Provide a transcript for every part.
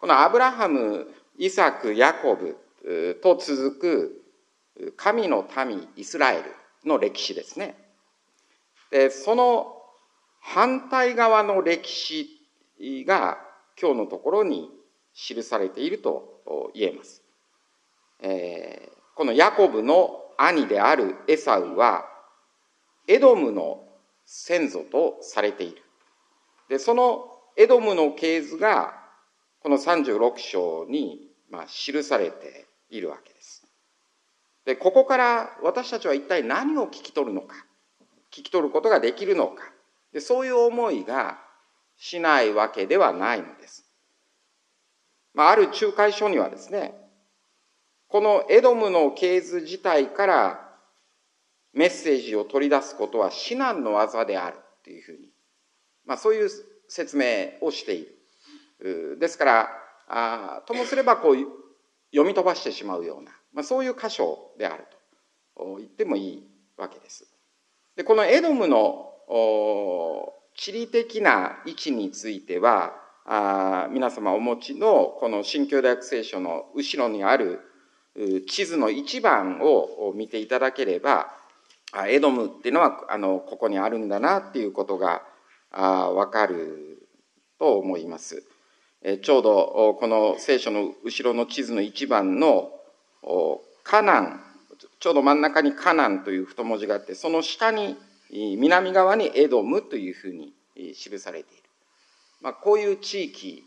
このアブラハム、イサク、ヤコブと続く神の民イスラエルの歴史ですね。で、その反対側の歴史が今日のところに記されていると言えます。このヤコブの兄であるエサウはエドムの先祖とされている。で、そのエドムの系図がこの36章に記されているわけです。で、ここから私たちは一体何を聞き取るのか、聞き取ることができるのか、で、そういう思いがしないわけではないのです。ある仲介書にはですね、このエドムの系図自体からメッセージを取り出すことは至難の業であるというふうに、そういう説明をしている。ですからともすれば読み飛ばしてしまうような、そういう箇所であると言ってもいいわけです。で、このエドムの地理的な位置については皆様お持ちのこの新共同訳聖書の後ろにある地図の1番を見ていただければ、エドムっていうのはここにあるんだなっていうことがわかると思います。ちょうどこの聖書の後ろの地図の1番のカナン、ちょうど真ん中にカナンという太文字があって、その下に南側にエドムというふうに記されている。こういう地域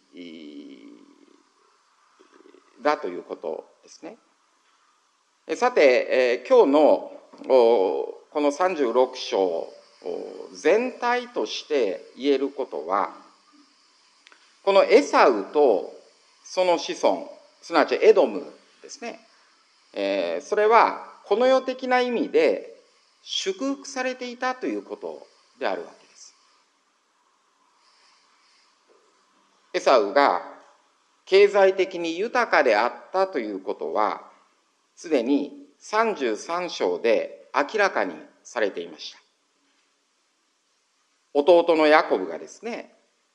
だということですね。さて、今日のこの36章全体として言えることは、このエサウとその子孫、すなわちエドムですね。それはこの世的な意味で祝福されていたということであるわけです。エサウが経済的に豊かであったということは、すでに33章で明らかにされていました。弟のヤコブがですね、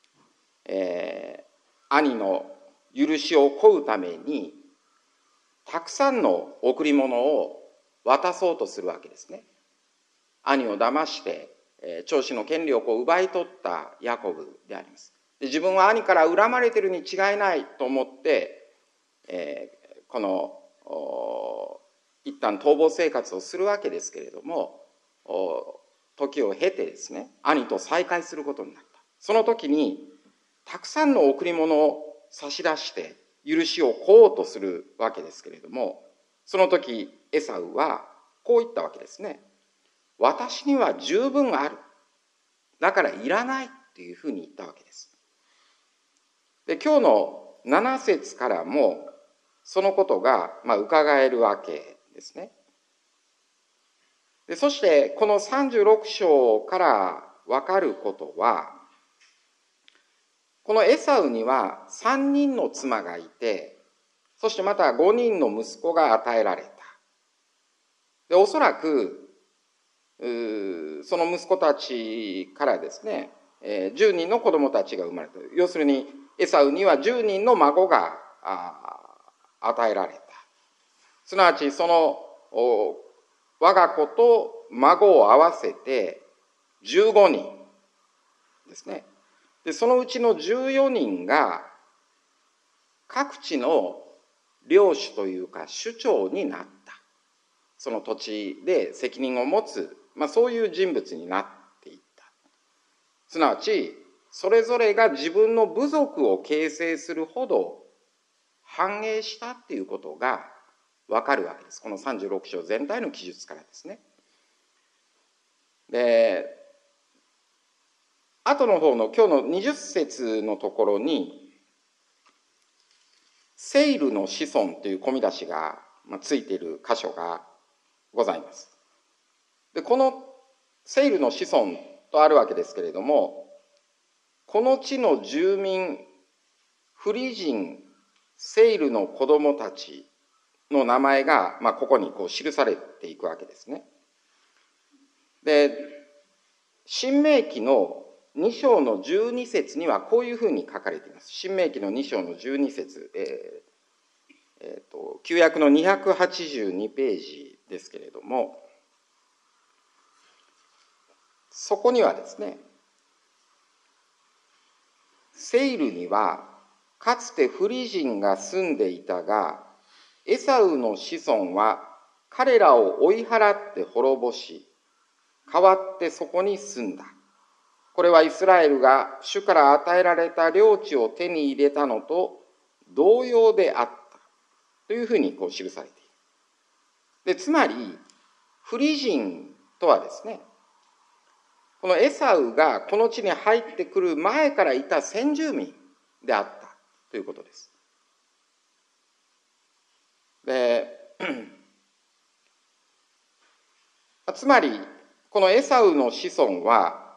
兄の許しを請うためにたくさんの贈り物を渡そうとするわけですね。兄を騙して長子の権利を奪い取ったヤコブであります。で、自分は兄から恨まれてるに違いないと思って、この一旦逃亡生活をするわけですけれども、時を経てですね、兄と再会することになった。その時にたくさんの贈り物を差し出して許しを請おうとするわけですけれども、その時エサウはこう言ったわけですね。私には十分ある。だからいらないっていうふうに言ったわけです。で、今日の7節からもそのことが伺えるわけですね。で、そしてこの36章から分かることは、このエサウには3人の妻がいて、そしてまた5人の息子が与えられた。で、おそらくその息子たちからですね、10人の子供たちが生まれた。要するにエサウには10人の孫が与えられた。すなわちその我が子と孫を合わせて15人ですね。で、そのうちの14人が各地の領主というか首長になった。その土地で責任を持つ、そういう人物になっていった。すなわちそれぞれが自分の部族を形成するほど繁栄したっていうことがわかるわけです。この36章全体の記述からですね。で、後の方の今日の20節のところにセイルの子孫という込み出しがついている箇所がございます。で、このセイルの子孫とあるわけですけれども、この地の住民、フリ人セイルの子供たちの名前が、ここに記されていくわけですね。で、新明記の 2章の12節にはこういうふうに書かれています。申命記の2章の12節、旧約の282ページですけれども、そこにはですね、セイルにはかつてフリ人が住んでいたが、エサウの子孫は彼らを追い払って滅ぼし、代わってそこに住んだ。これはイスラエルが主から与えられた領地を手に入れたのと同様であったというふうに記されている。で、つまりフリ人とはですね、このエサウがこの地に入ってくる前からいた先住民であったということです。で、つまりこのエサウの子孫は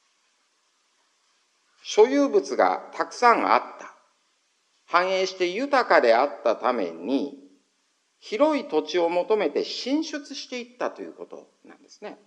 所有物がたくさんあった、繁栄して豊かであったために広い土地を求めて進出していったということなんですね。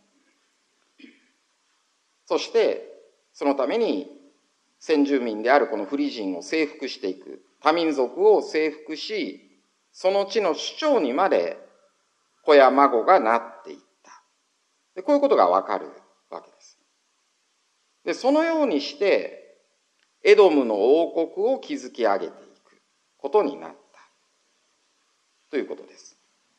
そしてそのために先住民であるこのフリ人を征服していく、多民族を征服し、その地の首長にまで子や孫がなっていった。で、こういうことがわかるわけです。で、そのようにしてエドムの王国を築き上げていくことになったということです。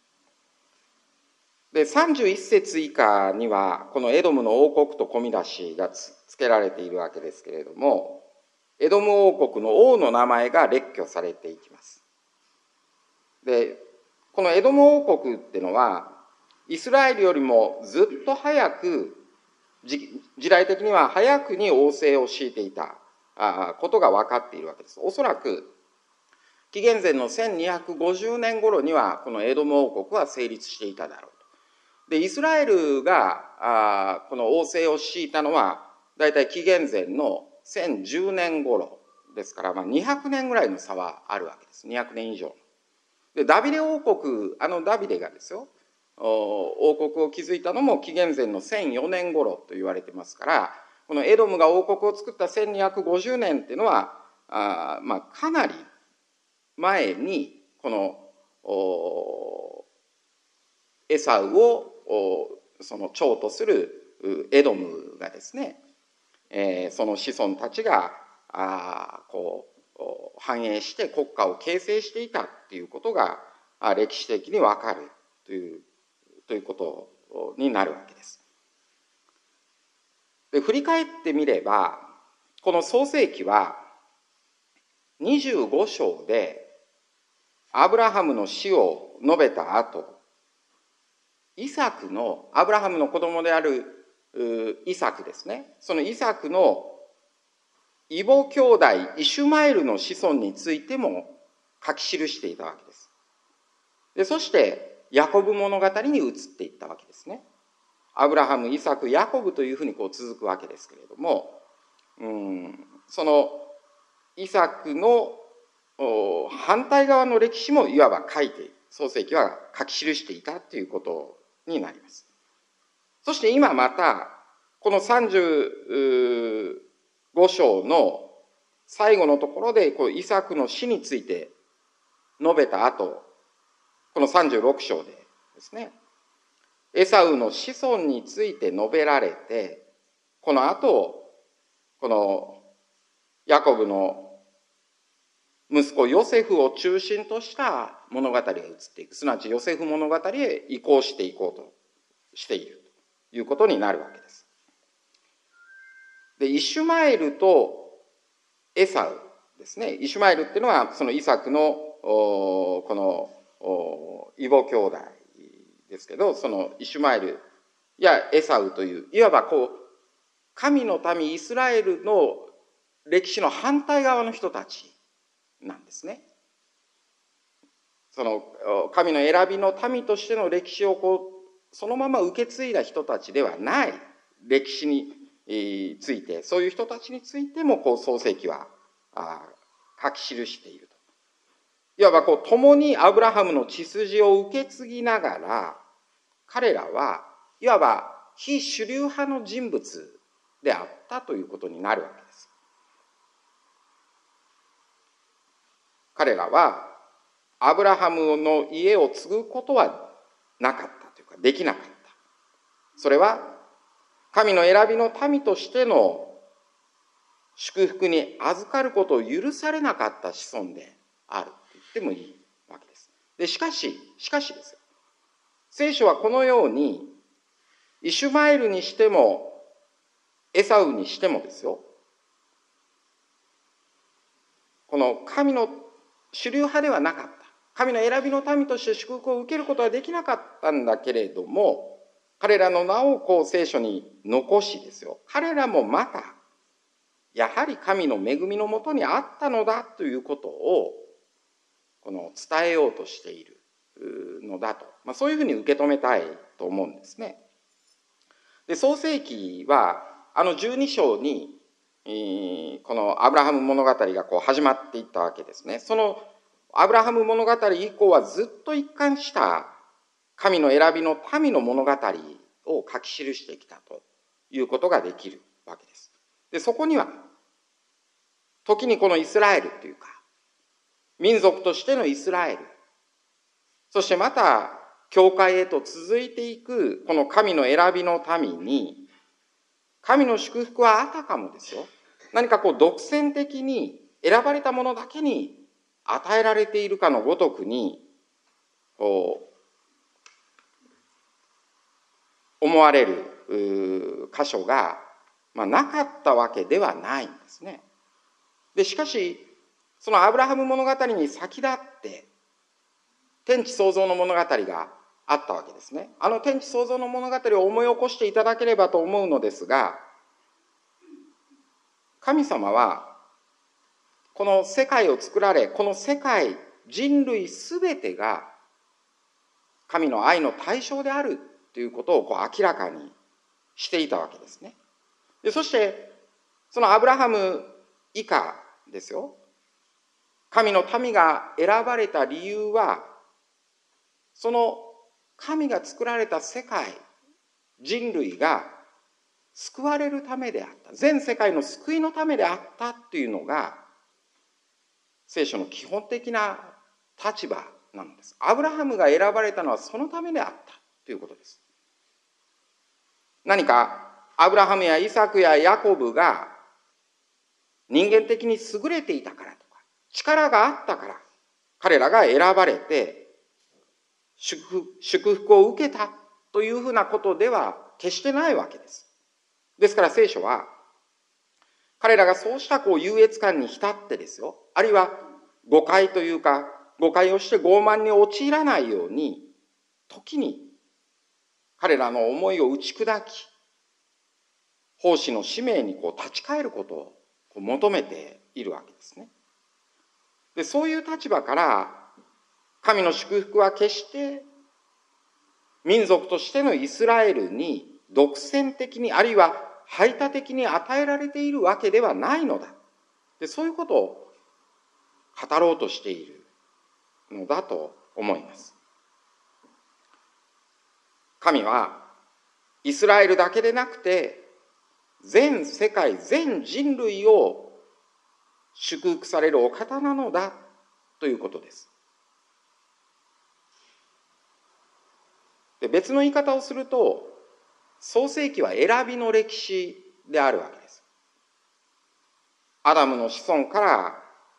で、31節以下にはこのエドムの王国と込み出しがつけられているわけですけれども、エドム王国の王の名前が列挙されていきます。で、このエドム王国っていうのはイスラエルよりもずっと早く、時代的には早くに王政を敷いていたことが分かっているわけです。おそらく紀元前の1250年頃にはこのエドム王国は成立していただろうと。で、イスラエルがこの王政を敷いたのはだいたい紀元前の1010年頃ですから、200年ぐらいの差はあるわけです。200年以上。で、ダビデ王国、ダビデがですよ、王国を築いたのも紀元前の1004年頃と言われてますから、このエドムが王国を作った1250年っていうのはかなり前にこのエサウをその長とするエドムがですね、その子孫たちが繁栄して国家を形成していたっていうことが歴史的にわかるということになるわけです。で、振り返ってみればこの創世記は25章でアブラハムの死を述べた後、イサクのアブラハムの子供であるイサクですね、そのイサクの異母兄弟イシュマエルの子孫についても書き記していたわけです。で、そしてヤコブ物語に移っていったわけですね。アブラハム、イサク、ヤコブというふうに続くわけですけれども、そのイサクの反対側の歴史もいわば書いて、創世記は書き記していたということになります。そして今またこの35章の最後のところでイサクの死について述べた後、この36章でですね、エサウの子孫について述べられて、この後このヤコブの息子ヨセフを中心とした物語が移っていく、すなわちヨセフ物語へ移行していこうとしているということになるわけです。で、イシュマエルとエサウですね。イシュマエルっていうのはそのイサクのこの異母兄弟ですけど、そのイシュマエルやエサウといういわば神の民イスラエルの歴史の反対側の人たちなんですね。その神の選びの民としての歴史をそのまま受け継いだ人たちではない歴史について、そういう人たちについても創世記は書き記していると。いわば共にアブラハムの血筋を受け継ぎながら、彼らはいわば非主流派の人物であっったということになるわけです。彼らはアブラハムの家を継ぐことはなかったというか、できなかった。それは神の選びの民としての祝福に預かることを許されなかった子孫であると言ってもいいわけです。で、しかしですよ。聖書はこのように、イシュマエルにしても、エサウにしてもですよ、この神の主流派ではなかった。神の選びの民として祝福を受けることはできなかったんだけれども、彼らの名を聖書に残しですよ、彼らもまた、やはり神の恵みのもとにあったのだということを、伝えようとしているのだと、そういうふうに受け止めたいと思うんですね。で、創世記は、12章に、このアブラハム物語が始まっていったわけですね。そのアブラハム物語以降はずっと一貫した神の選びの民の物語を書き記してきたということができるわけです。で、そこには時にこのイスラエルというか民族としてのイスラエル、そしてまた教会へと続いていくこの神の選びの民に、神の祝福はあたかもですよ、何か独占的に選ばれたものだけに与えられているかのごとくに思われる箇所が、なかったわけではないんですね。で、しかしそのアブラハム物語に先立って天地創造の物語があったわけですね。天地創造の物語を思い起こしていただければと思うのですが、神様はこの世界を作られ、この世界、人類すべてが神の愛の対象であるということを明らかにしていたわけですね。で、そしてそのアブラハム以下ですよ、神の民が選ばれた理由は、その神が作られた世界、人類が救われるためであった、全世界の救いのためであったというのが聖書の基本的な立場なのです。アブラハムが選ばれたのはそのためであったということです。何かアブラハムやイサクやヤコブが人間的に優れていたからとか、力があったから彼らが選ばれて祝福を受けたというふうなことでは決してないわけです。ですから聖書は彼らがそうした優越感に浸ってですよ、あるいは誤解というか誤解をして傲慢に陥らないように、時に彼らの思いを打ち砕き、奉仕の使命に立ち返ることを求めているわけですね。で、そういう立場から神の祝福は決して民族としてのイスラエルに独占的に、あるいは排他的に与えられているわけではないのだ。で、そういうことを語ろうとしているのだと思います。神はイスラエルだけでなくて全世界、全人類を祝福されるお方なのだということです。で、別の言い方をすると、創世記は選びの歴史であるわけです。アダムの子孫から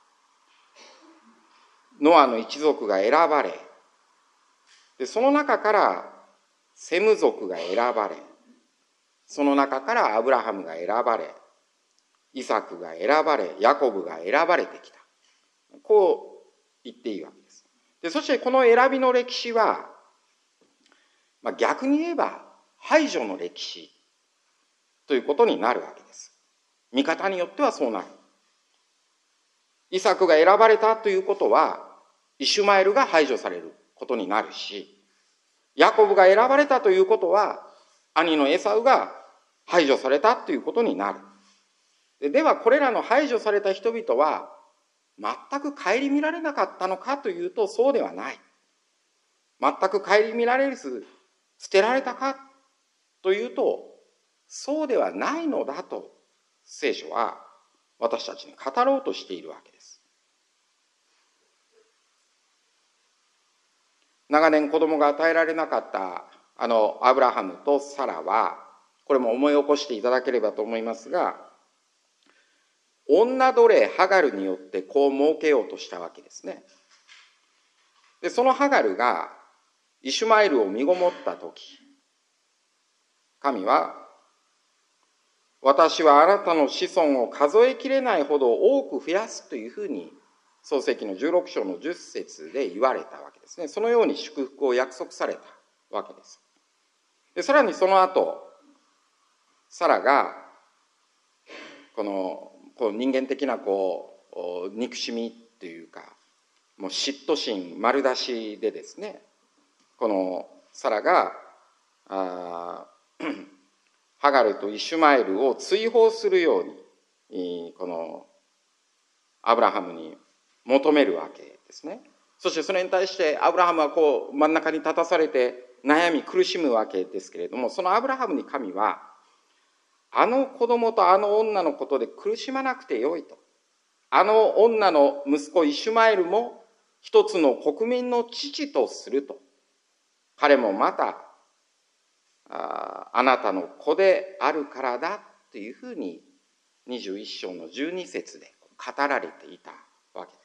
ノアの一族が選ばれ、でその中からセム族が選ばれ、その中からアブラハムが選ばれ、イサクが選ばれ、ヤコブが選ばれてきた。こう言っていいわけです。で、そしてこの選びの歴史は、逆に言えば排除の歴史ということになるわけです。見方によってはそうなる。イサクが選ばれたということはイシュマエルが排除されることになるし、ヤコブが選ばれたということは兄のエサウが排除されたということになる。ではこれらの排除された人々は全く顧みられなかったのかというと、そうではない。全く顧みられず捨てられたかというと、そうではないのだと聖書は私たちに語ろうとしているわけです。長年子供が与えられなかったアブラハムとサラは、これも思い起こしていただければと思いますが、女奴隷ハガルによって子を設けようとしたわけですね。で、そのハガルがイシュマエルを身ごもったとき、神は、私はあなたの子孫を数えきれないほど多く増やすというふうに、創世記の16章の10節で言われたわけですね。そのように祝福を約束されたわけです。で、さらにその後、サラが、この人間的な憎しみというか、もう嫉妬心丸出しでですね、このサラがハガルとイシュマエルを追放するようにこのアブラハムに求めるわけですね。そしてそれに対してアブラハムは真ん中に立たされて悩み苦しむわけですけれども、そのアブラハムに神はあの子供とあの女のことで苦しまなくてよいと。あの女の息子イシュマエルも一つの国民の父とすると。彼もまたあなたの子であるからだというふうに21章の12節で語られていたわけです。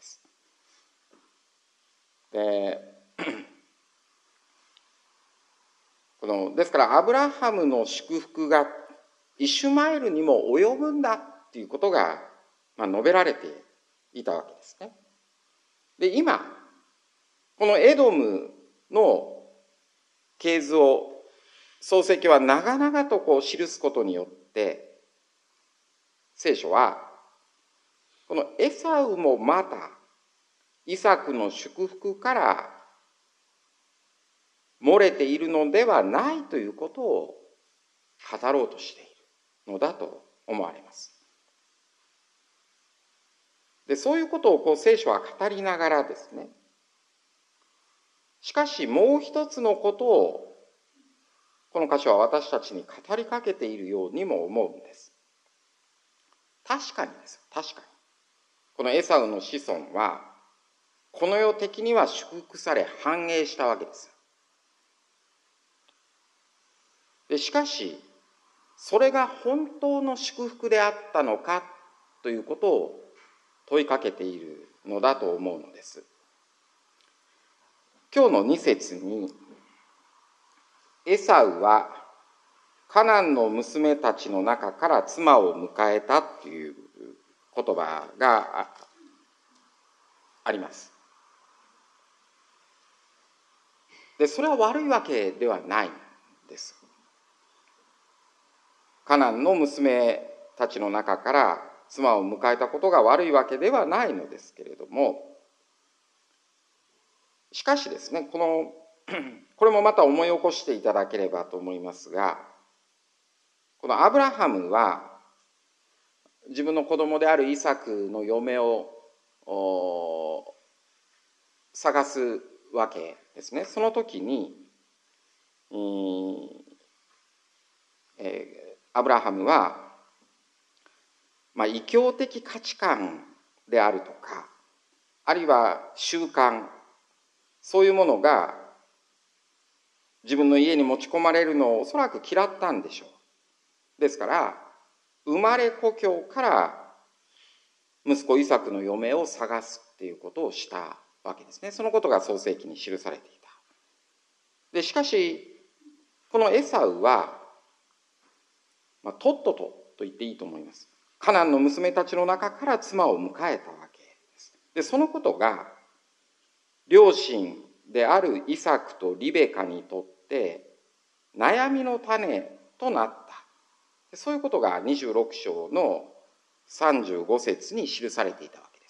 ですからアブラハムの祝福がイシュマエルにも及ぶんだということが述べられていたわけですね。で、今このエドムの系図を創世記は長々と記すことによって聖書はこのエサウもまたイサクの祝福から漏れているのではないということを語ろうとしているのだと思われます。で、そういうことを聖書は語りながらですね、しかしもう一つのことをこの箇所は私たちに語りかけているようにも思うんです。確かにです。確かに。このエサウの子孫はこの世的には祝福され繁栄したわけです。で、しかしそれが本当の祝福であったのかということを問いかけているのだと思うのです。今日の2節にエサウはカナンの娘たちの中から妻を迎えたという言葉があります。で、それは悪いわけではないんです。カナンの娘たちの中から妻を迎えたことが悪いわけではないのですけれども、しかしですね、これもまた思い起こしていただければと思いますが、このアブラハムは自分の子供であるイサクの嫁を探すわけですね。その時にアブラハムは、異教的価値観であるとか、あるいは習慣、そういうものが自分の家に持ち込まれるのをおそらく嫌ったんでしょう。ですから生まれ故郷から息子イサクの嫁を探すっていうことをしたわけですね。そのことが創世記に記されていた。で、しかしこのエサウは、とっとと言っていいと思います。カナンの娘たちの中から妻を迎えたわけです。で、そのことが両親であるイサクとリベカにとって悩みの種となった。そういうことが26章の35節に記されていたわけです。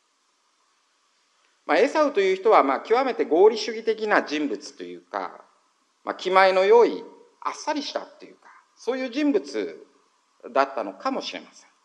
エサウという人は極めて合理主義的な人物というか、気前の良いあっさりしたというか、そういう人物だったのかもしれません。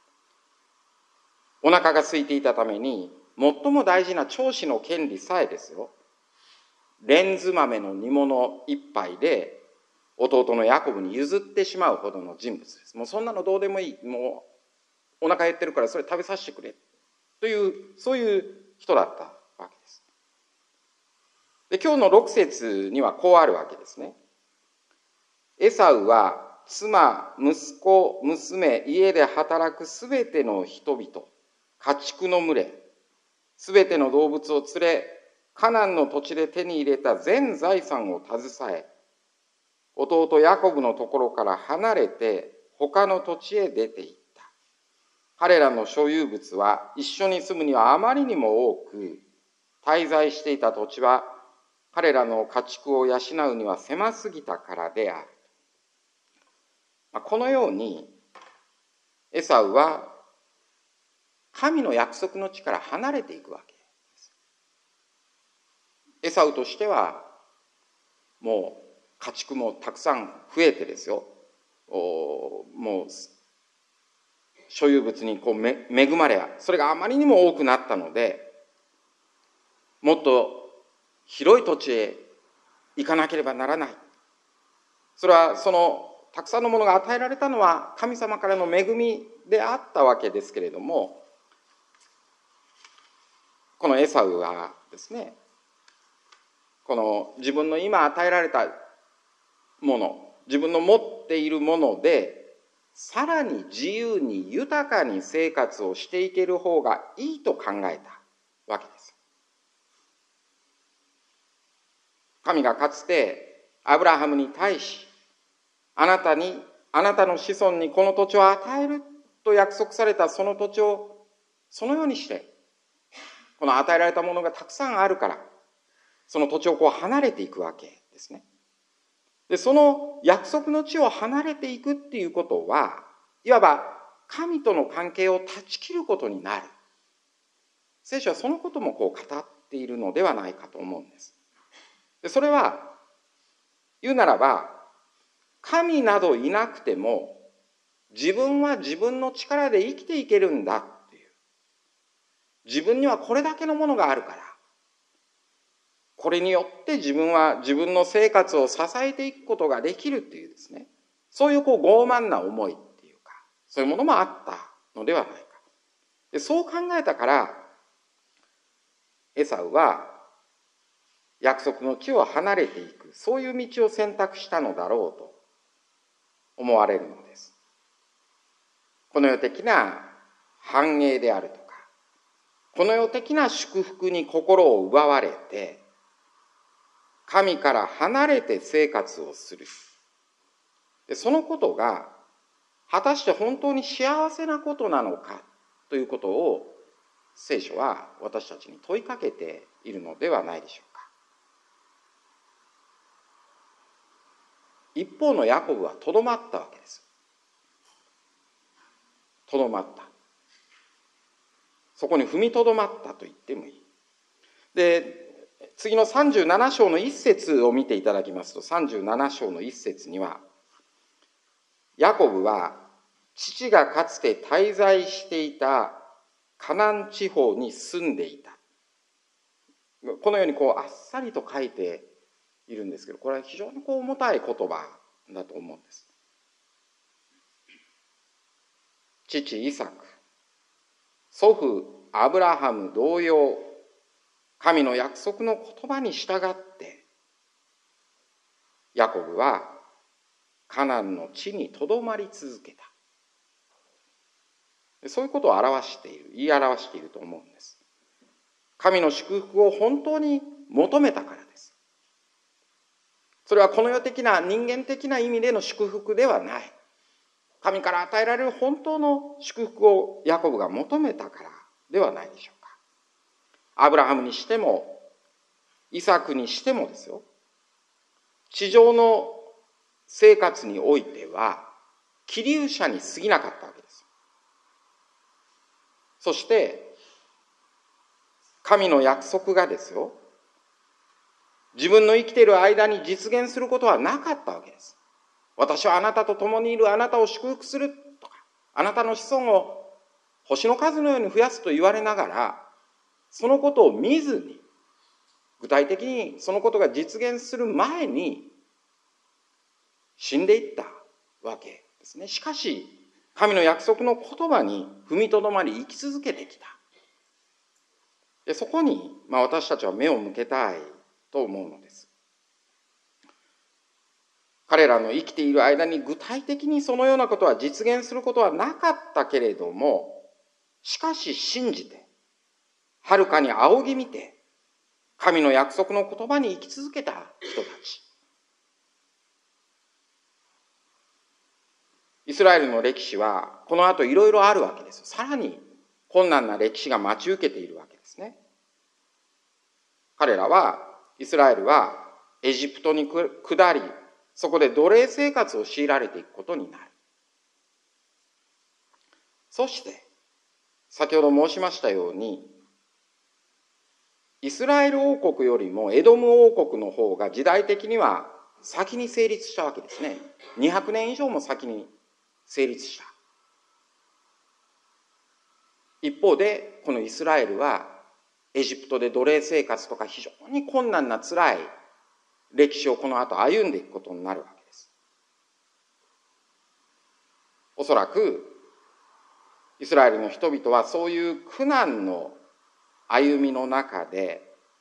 お腹が空いていたために最も大事な長子の権利さえですよ、レンズ豆の煮物一杯で弟のヤコブに譲ってしまうほどの人物です。もうそんなのどうでもいい。もうお腹減ってるからそれ食べさせてくれ。という、そういう人だったわけです。で、今日の6節にはこうあるわけですね。エサウは妻、息子、娘、家で働くすべての人々、家畜の群れ、すべての動物を連れ、カナンの土地で手に入れた全財産を携え、弟ヤコブのところから離れて他の土地へ出て行った。彼らの所有物は一緒に住むにはあまりにも多く、滞在していた土地は彼らの家畜を養うには狭すぎたからである。このようにエサウは神の約束の地から離れていくわけです。エサウとしてはもう家畜もたくさん増えてですよ、もう所有物に恵まれ、それがあまりにも多くなったので、もっと広い土地へ行かなければならない。それはそのたくさんのものが与えられたのは神様からの恵みであったわけですけれども、このエサウはですね、この自分の今与えられたもの、自分の持っているものでさらに自由に豊かに生活をしていける方がいいと考えたわけです。神がかつてアブラハムに対し、あなたの子孫にこの土地を与えると約束されたその土地をそのようにして、この与えられたものがたくさんあるから、その土地を離れていくわけですね。で、その約束の地を離れていくっていうことは、いわば神との関係を断ち切ることになる。聖書はそのことも語っているのではないかと思うんです。で、それは言うならば、神などいなくても自分は自分の力で生きていけるんだっていう。自分にはこれだけのものがあるから、これによって自分は自分の生活を支えていくことができるっていうですね、そういう傲慢な思いっていうか、そういうものもあったのではないか。で、そう考えたから、エサウは約束の地を離れていく、そういう道を選択したのだろうと思われるのです。この世的な繁栄であるとか、この世的な祝福に心を奪われて、神から離れて生活をする。で、そのことが果たして本当に幸せなことなのかということを聖書は私たちに問いかけているのではないでしょうか。一方のヤコブはとどまったわけです。とどまった。そこに踏みとどまったと言ってもいい。で、次の37章の一節を見ていただきますと、37章の一節には、ヤコブは父がかつて滞在していたカナン地方に住んでいた。このようにあっさりと書いているんですけど、これは非常に重たい言葉だと思うんです。父イサク、祖父アブラハム同様、神の約束の言葉に従ってヤコブはカナンの地にとどまり続けた。そういうことを言い表していると思うんです。神の祝福を本当に求めたからです。それはこの世的な人間的な意味での祝福ではない。神から与えられる本当の祝福をヤコブが求めたからではないでしょうか。アブラハムにしてもイサクにしてもですよ、地上の生活においては希留者に過ぎなかったわけです。そして神の約束がですよ、自分の生きている間に実現することはなかったわけです。私はあなたと共にいる、あなたを祝福するとか、あなたの子孫を星の数のように増やすと言われながら、そのことを見ずに、具体的にそのことが実現する前に、 死んでいったわけですね。しかし、神の約束の言葉に踏みとどまり生き続けてきた。でそこに、私たちは目を向けたいと思うのです。彼らの生きている間に具体的にそのようなことは実現することはなかったけれども、しかし信じて、はるかに仰ぎ見て、神の約束の言葉に生き続けた人たち。イスラエルの歴史はこの後いろいろあるわけです。さらに困難な歴史が待ち受けているわけですね。イスラエルはエジプトに下り、そこで奴隷生活を強いられていくことになる。そして、先ほど申しましたように、イスラエル王国よりもエドム王国の方が時代的には先に成立したわけですね。200年以上も先に成立した。一方で、このイスラエルはエジプトで奴隷生活とか非常に困難な辛い歴史をこの後歩んでいくことになるわけです。おそらくイスラエルの人々はそういう苦難の歩みの中で、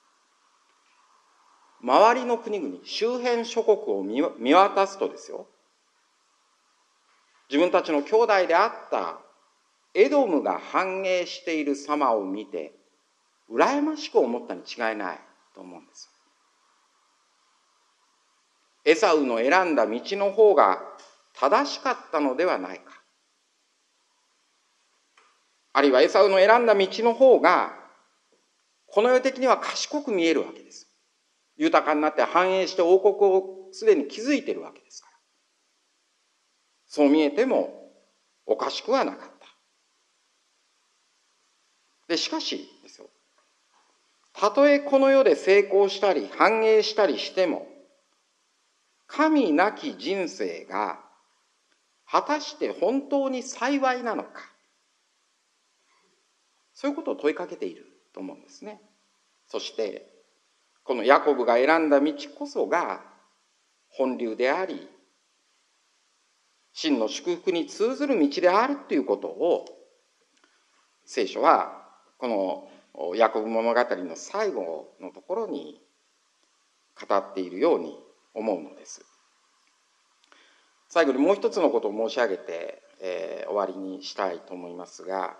周りの国々、周辺諸国を見渡すとですよ、自分たちの兄弟であったエドムが繁栄している様を見て、羨ましく思ったに違いないと思うんです。エサウの選んだ道の方が正しかったのではないか。あるいはエサウの選んだ道の方がこの世的には賢く見えるわけです。豊かになって繁栄して王国をすでに築いているわけですから。そう見えてもおかしくはなかった。で、しかしですよ、たとえこの世で成功したり繁栄したりしても、神なき人生が果たして本当に幸いなのか、そういうことを問いかけていると思うんですね。そしてこのヤコブが選んだ道こそが本流であり、真の祝福に通ずる道であるということを、聖書はこのヤコブ物語の最後のところに語っているように思うのです。最後にもう一つのことを申し上げて、終わりにしたいと思いますが、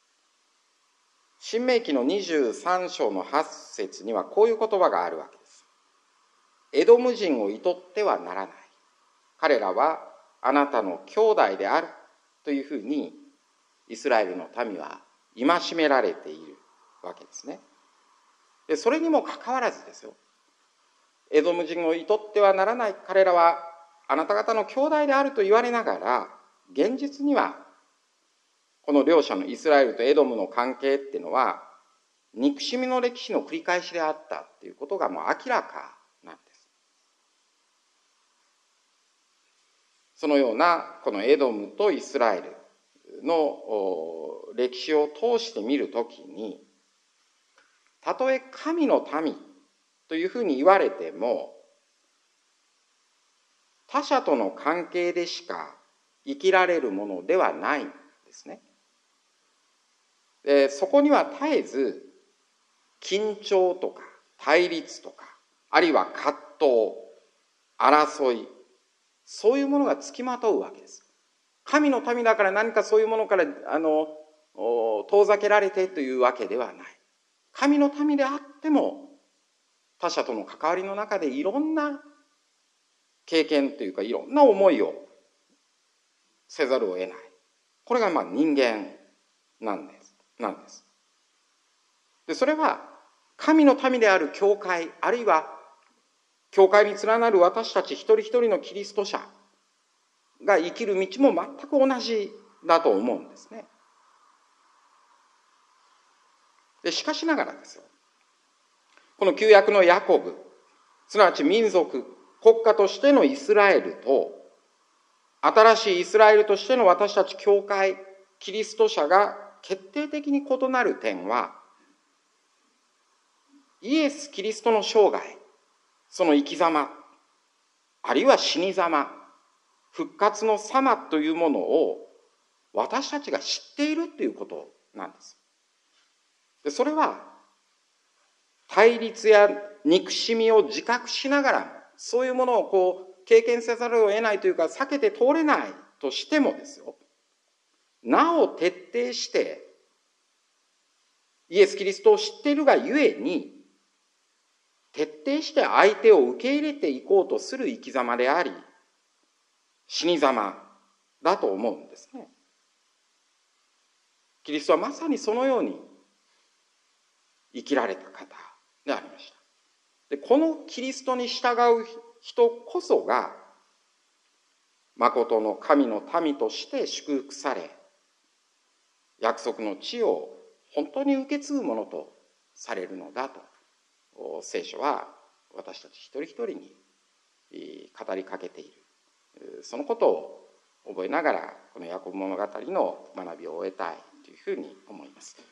申命記の23章の8節にはこういう言葉があるわけです。エドム人を厭ってはならない。彼らはあなたの兄弟であるというふうにイスラエルの民は戒められているわけですね。で、それにもかかわらずですよ、エドム人を厭ってはならない、彼らはあなた方の兄弟であると言われながら、現実にはこの両者のイスラエルとエドムの関係っていうのは憎しみの歴史の繰り返しであったっていうことがもう明らかなんです。そのようなこのエドムとイスラエルの歴史を通して見るときに、たとえ神の民というふうに言われても、他者との関係でしか生きられるものではないんですね。で、そこには絶えず緊張とか対立とか、あるいは葛藤、争い、そういうものがつきまとうわけです。神の民だから何かそういうものから遠ざけられてというわけではない。神の民であっても他者との関わりの中でいろんな経験というかいろんな思いをせざるを得ない。これが人間なんです。で、それは神の民である教会、あるいは教会に連なる私たち一人一人のキリスト者が生きる道も全く同じだと思うんですね。で、しかしながらですよ、この旧約のヤコブ、すなわち民族、国家としてのイスラエルと、新しいイスラエルとしての私たち教会、キリスト者が決定的に異なる点は、イエス・キリストの生涯、その生き様、あるいは死に様、 復活の様というものを私たちが知っているということなんです。でそれは対立や憎しみを自覚しながらも、そういうものを経験せざるを得ないというか避けて通れないとしてもですよ、なお徹底してイエス・キリストを知っているがゆえに、徹底して相手を受け入れていこうとする生き様であり、死に様だと思うんですね。キリストはまさにそのように生きられた方でありました。でこのキリストに従う人こそが、誠の神の民として祝福され、約束の地を本当に受け継ぐものとされるのだと、聖書は私たち一人一人に語りかけている。そのことを覚えながら、このヤコブ物語の学びを終えたいというふうに思います。